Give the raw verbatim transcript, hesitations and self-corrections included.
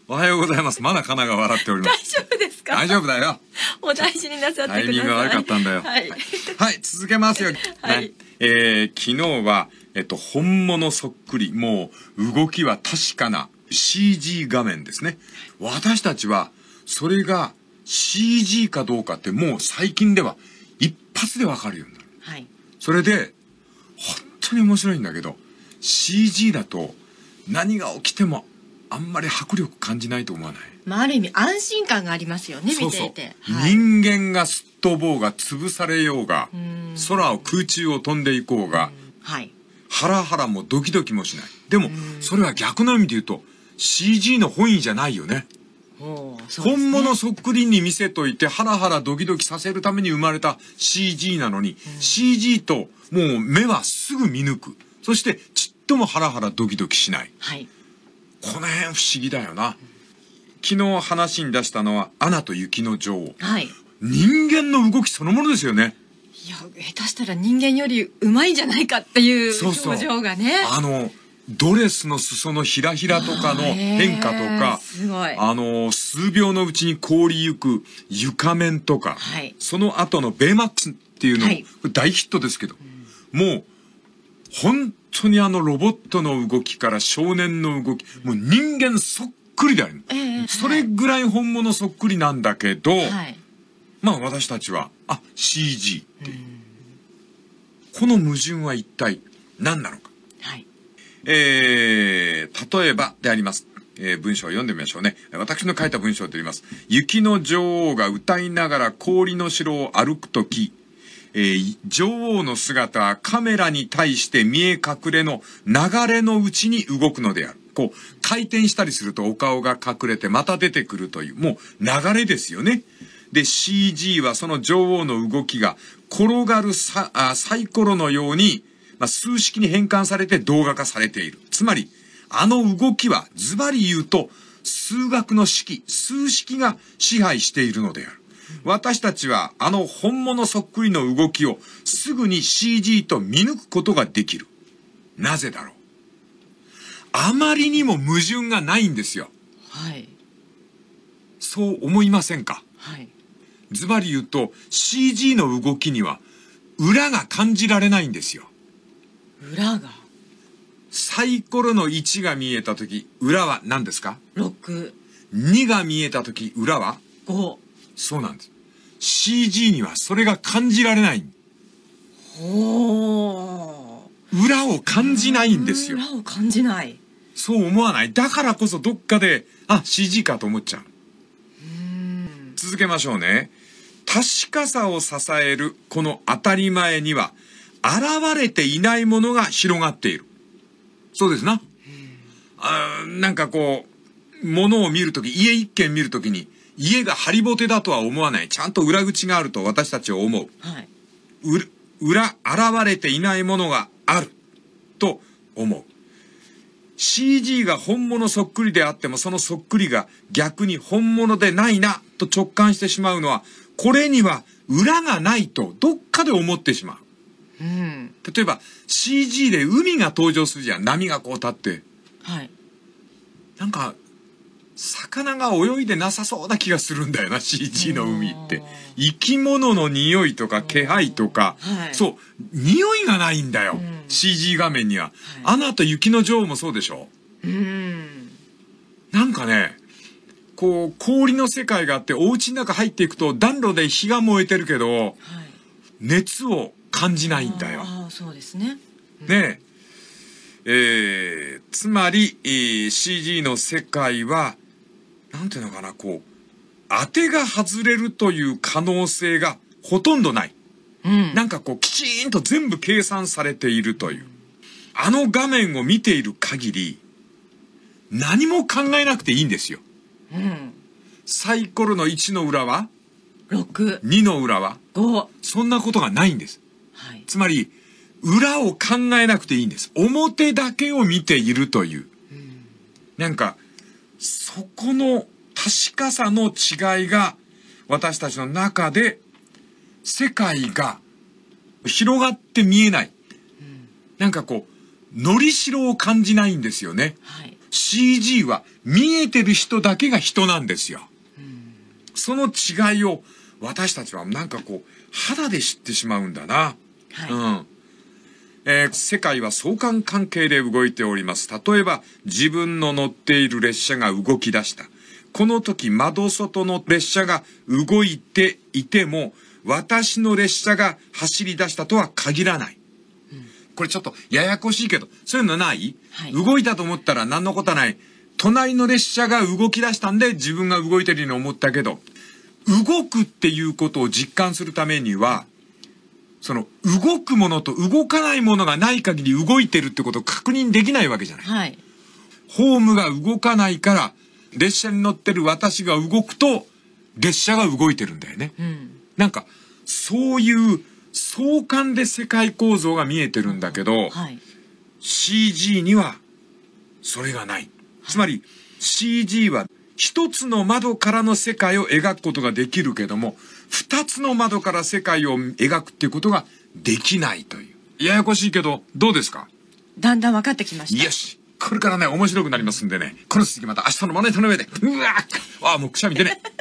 おはようございます。まだカナが笑っております。 大丈夫ですか？ 大丈夫だよ。 お大事になさってください。 タイミングが悪かったんだよ。 はい。 はい、はい、続けますよ。 はいね、えー、昨日は、えっと、本物そっくり、もう動きは確かな シージー 画面ですね。私たちは、それが シージー かどうかってもう最近では一発でわかるようになる。 はい。 それで、本当に面白いんだけど、シージー だと何が起きてもあんまり迫力感じないと思わない？ まあ、ある意味安心感がありますよね、見ていて。 そうそう、 はい、 人間がすっ飛ぼうが潰されようが、空を空中を飛んでいこうが、 はい、 ハラハラもドキドキもしない。でもそれは逆の意味で言うと シージー の本意じゃないよね。 そうですね。 本物そっくりに見せといてハラハラドキドキさせるために生まれた シージー なのに、うん、シージー ともう目はすぐ見抜く。そしてちっともハラハラドキドキしない。 はい、 この辺不思議だよな。昨日話に出したのはアナと雪の女王。 はい。 人間の動きそのものですよね。 いや、下手したら人間よりうまいんじゃないかっていう表情がね。 そうそう、あのドレスの裾のひらひらとかの変化とか、 すごい。 あの数秒のうちに凍りゆく床面とか、はい、その後のベイマックスっていうのも、はい、大ヒットですけど、うん、もう本当にあのロボットの動きから少年の動き、もう人間そっくりである、えー、それぐらい本物そっくりなんだけど、はい、まあ私たちはあ シージー っていう、この矛盾は一体何なのか、はい、えー、例えばであります、えー、文章を読んでみましょうね。私の書いた文章であります。雪の女王が歌いながら氷の城を歩くとき、えー、女王の姿はカメラに対して見え隠れの流れのうちに動くのである。こう回転したりするとお顔が隠れてまた出てくるという、もう流れですよね。で シージー はその女王の動きが転がるサあサイコロのように、まあ、数式に変換されて動画化されている。つまりあの動きはズバリ言うと数学の式、数式が支配しているのである。私たちはあの本物そっくりの動きをすぐに シージー と見抜くことができる。なぜだろう。あまりにも矛盾がないんですよ。 はい。 そう思いませんか？ はい。 ズバリ言うと シージー の動きには裏が感じられないんですよ。 裏が。 サイコロのいちが見えたとき、裏は何ですか？ ろく。 にが見えたとき、裏はご。 そうなんです。シージー にはそれが感じられない。 ほー。裏を感じないんですよ。 裏を感じない。 そう思わない？だからこそどっかで、あ、シージー かと思っちゃう。うーん。続けましょうね。確かさを支えるこの当たり前には、現れていないものが広がっている。そうですな。あ、なんかこう、物を見るとき、家一軒見るときに、家がハリボテだとは思わない。ちゃんと裏口があると私たちは思う。はい、う裏、現れていないものがあると思う。シージー が本物そっくりであっても、そのそっくりが逆に本物でないなと直感してしまうのは、これには裏がないとどっかで思ってしまう。うん、例えば シージー で海が登場するじゃん。波がこう立って。はい。なんか、魚が泳いでなさそうな気がするんだよな、シージー の海って。生き物の匂いとか気配とか、はい、そう、匂いがないんだよ、シージー 画面には。はい、アナと雪の女王もそうでしょ。うん。なんかね、こう、氷の世界があって、お家の中入っていくと暖炉で火が燃えてるけど、はい、熱を感じないんだよ。 ああ、そうですね。 うん、ねえ、えー、つまり、えー、シージー の世界は、なんていうのかな、こう、当てが外れるという可能性がほとんどない。うん、なんかこう、きちんと全部計算されているという。あの画面を見ている限り、何も考えなくていいんですよ。うん、サイコロのいちの裏はろく。 にの裏はご。 そんなことがないんです。はい、つまり、裏を考えなくていいんです。表だけを見ているという。うん、なんか、そこの確かさの違いが私たちの中で世界が広がって見えない。うん、なんかこう、のりしろを感じないんですよね。はい、 シージー は見えてる人だけが人なんですよ。その違いを私たちはなんかこう肌で知ってしまうんだな。はい、うん。えー、世界は相関関係で動いております。例えば自分の乗っている列車が動き出した。この時窓外の列車が動いていても私の列車が走り出したとは限らない。うん、これちょっとややこしいけど、そういうのない？はい、動いたと思ったら何のことはない。隣の列車が動き出したんで自分が動いてるように思ったけど、動くっていうことを実感するためには、その動くものと動かないものがない限り動いてるってことを確認できないわけじゃない。はい、ホームが動かないから列車に乗ってる私が動くと列車が動いてるんだよね。うん、なんかそういう相関で世界構造が見えてるんだけど、はい、シージー にはそれがない。つまり シージー は一つの窓からの世界を描くことができるけども、二つの窓から世界を描くっていうことができないという。ややこしいけどどうですか？ だんだん分かってきました。 よし、これからね面白くなりますんでね、この続きまた明日のまな板の上で。うわー、あーもうくしゃみ出ね。